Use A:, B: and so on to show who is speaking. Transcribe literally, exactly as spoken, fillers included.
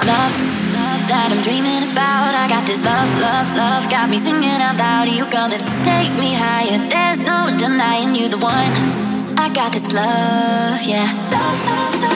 A: love, love that I'm dreaming about. I got this love, love, love, got me singing out loud. You come and take me higher. There's no denying you the one. I got this love, yeah. Love, love, love.